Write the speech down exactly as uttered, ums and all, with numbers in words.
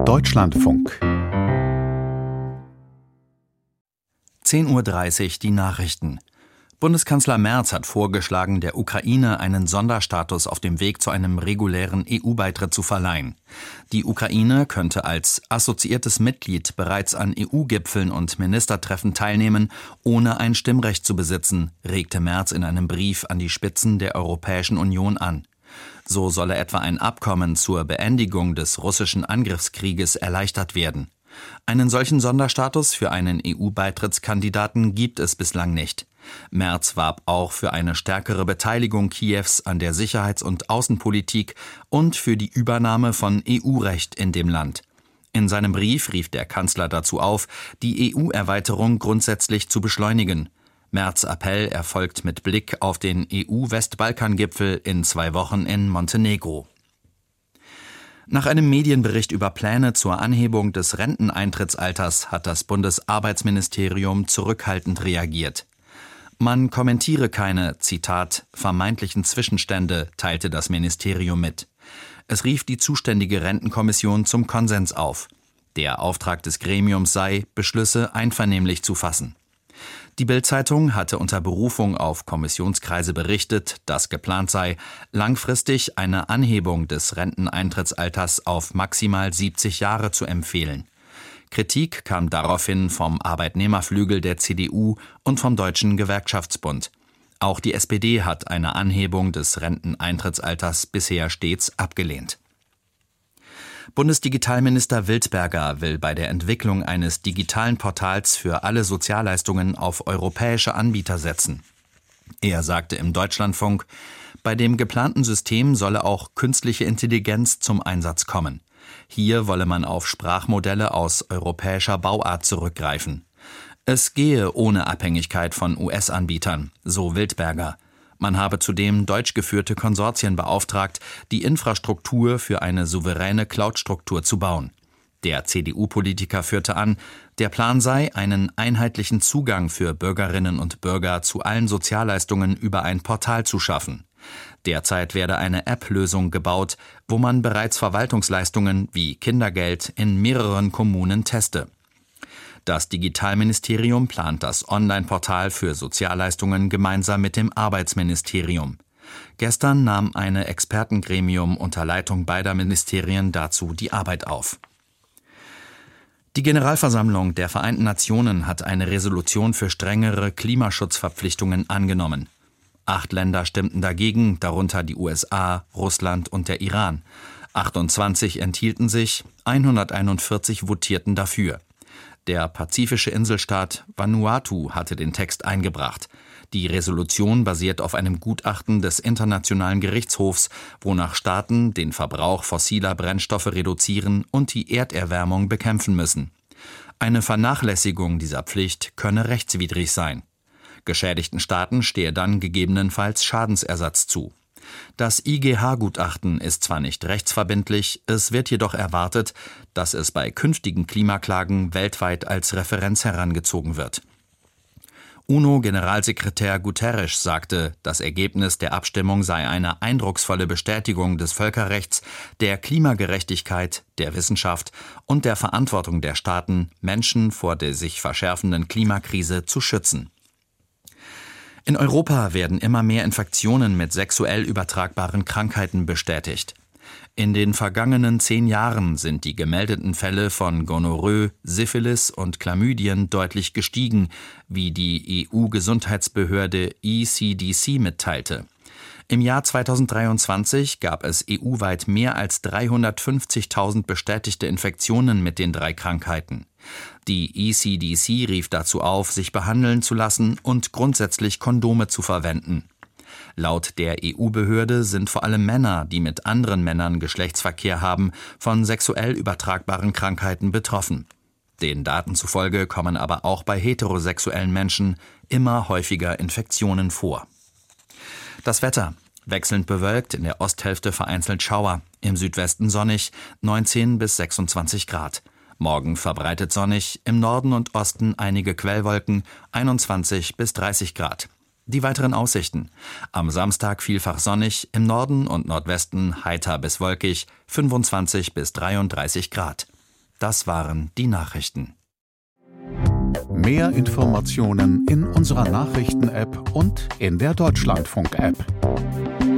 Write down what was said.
Deutschlandfunk. zehn Uhr dreißig die Nachrichten. Bundeskanzler Merz hat vorgeschlagen, der Ukraine einen Sonderstatus auf dem Weg zu einem regulären E U-Beitritt zu verleihen. Die Ukraine könnte als assoziiertes Mitglied bereits an E U-Gipfeln und Ministertreffen teilnehmen, ohne ein Stimmrecht zu besitzen, regte Merz in einem Brief an die Spitzen der Europäischen Union an. So solle etwa ein Abkommen zur Beendigung des russischen Angriffskrieges erleichtert werden. Einen solchen Sonderstatus für einen E U-Beitrittskandidaten gibt es bislang nicht. Merz warb auch für eine stärkere Beteiligung Kiews an der Sicherheits- und Außenpolitik und für die Übernahme von E U-Recht in dem Land. In seinem Brief rief der Kanzler dazu auf, die E U-Erweiterung grundsätzlich zu beschleunigen. Merz' Appell erfolgt mit Blick auf den E U-Westbalkan-Gipfel in zwei Wochen in Montenegro. Nach einem Medienbericht über Pläne zur Anhebung des Renteneintrittsalters hat das Bundesarbeitsministerium zurückhaltend reagiert. Man kommentiere keine, Zitat, vermeintlichen Zwischenstände, teilte das Ministerium mit. Es rief die zuständige Rentenkommission zum Konsens auf. Der Auftrag des Gremiums sei, Beschlüsse einvernehmlich zu fassen. Die Bild-Zeitung hatte unter Berufung auf Kommissionskreise berichtet, dass geplant sei, langfristig eine Anhebung des Renteneintrittsalters auf maximal siebzig Jahre zu empfehlen. Kritik kam daraufhin vom Arbeitnehmerflügel der C D U und vom Deutschen Gewerkschaftsbund. Auch die S P D hat eine Anhebung des Renteneintrittsalters bisher stets abgelehnt. Bundesdigitalminister Wildberger will bei der Entwicklung eines digitalen Portals für alle Sozialleistungen auf europäische Anbieter setzen. Er sagte im Deutschlandfunk, bei dem geplanten System solle auch künstliche Intelligenz zum Einsatz kommen. Hier wolle man auf Sprachmodelle aus europäischer Bauart zurückgreifen. Es gehe ohne Abhängigkeit von U S-Anbietern, so Wildberger. Man habe zudem deutsch geführte Konsortien beauftragt, die Infrastruktur für eine souveräne Cloud-Struktur zu bauen. Der C D U-Politiker führte an, der Plan sei, einen einheitlichen Zugang für Bürgerinnen und Bürger zu allen Sozialleistungen über ein Portal zu schaffen. Derzeit werde eine App-Lösung gebaut, wo man bereits Verwaltungsleistungen wie Kindergeld in mehreren Kommunen teste. Das Digitalministerium plant das Online-Portal für Sozialleistungen gemeinsam mit dem Arbeitsministerium. Gestern nahm ein Expertengremium unter Leitung beider Ministerien dazu die Arbeit auf. Die Generalversammlung der Vereinten Nationen hat eine Resolution für strengere Klimaschutzverpflichtungen angenommen. Acht Länder stimmten dagegen, darunter die U S A, Russland und der Iran. achtundzwanzig enthielten sich, hunderteinundvierzig votierten dafür. Der pazifische Inselstaat Vanuatu hatte den Text eingebracht. Die Resolution basiert auf einem Gutachten des Internationalen Gerichtshofs, wonach Staaten den Verbrauch fossiler Brennstoffe reduzieren und die Erderwärmung bekämpfen müssen. Eine Vernachlässigung dieser Pflicht könne rechtswidrig sein. Geschädigten Staaten stehe dann gegebenenfalls Schadensersatz zu. Das I G H-Gutachten ist zwar nicht rechtsverbindlich, es wird jedoch erwartet, dass es bei künftigen Klimaklagen weltweit als Referenz herangezogen wird. UNO-Generalsekretär Guterres sagte, das Ergebnis der Abstimmung sei eine eindrucksvolle Bestätigung des Völkerrechts, der Klimagerechtigkeit, der Wissenschaft und der Verantwortung der Staaten, Menschen vor der sich verschärfenden Klimakrise zu schützen. In Europa werden immer mehr Infektionen mit sexuell übertragbaren Krankheiten bestätigt. In den vergangenen zehn Jahren sind die gemeldeten Fälle von Gonorrhoe, Syphilis und Chlamydien deutlich gestiegen, wie die E U-Gesundheitsbehörde E C D C mitteilte. Im Jahr zweitausenddreiundzwanzig gab es E U-weit mehr als dreihundertfünfzigtausend bestätigte Infektionen mit den drei Krankheiten. Die E C D C rief dazu auf, sich behandeln zu lassen und grundsätzlich Kondome zu verwenden. Laut der E U-Behörde sind vor allem Männer, die mit anderen Männern Geschlechtsverkehr haben, von sexuell übertragbaren Krankheiten betroffen. Den Daten zufolge kommen aber auch bei heterosexuellen Menschen immer häufiger Infektionen vor. Das Wetter: wechselnd bewölkt, in der Osthälfte vereinzelt Schauer, im Südwesten sonnig, neunzehn bis sechsundzwanzig Grad. Morgen verbreitet sonnig, im Norden und Osten einige Quellwolken, einundzwanzig bis dreißig Grad. Die weiteren Aussichten: am Samstag vielfach sonnig, im Norden und Nordwesten heiter bis wolkig, fünfundzwanzig bis dreiunddreißig Grad. Das waren die Nachrichten. Mehr Informationen in unserer Nachrichten-App und in der Deutschlandfunk-App.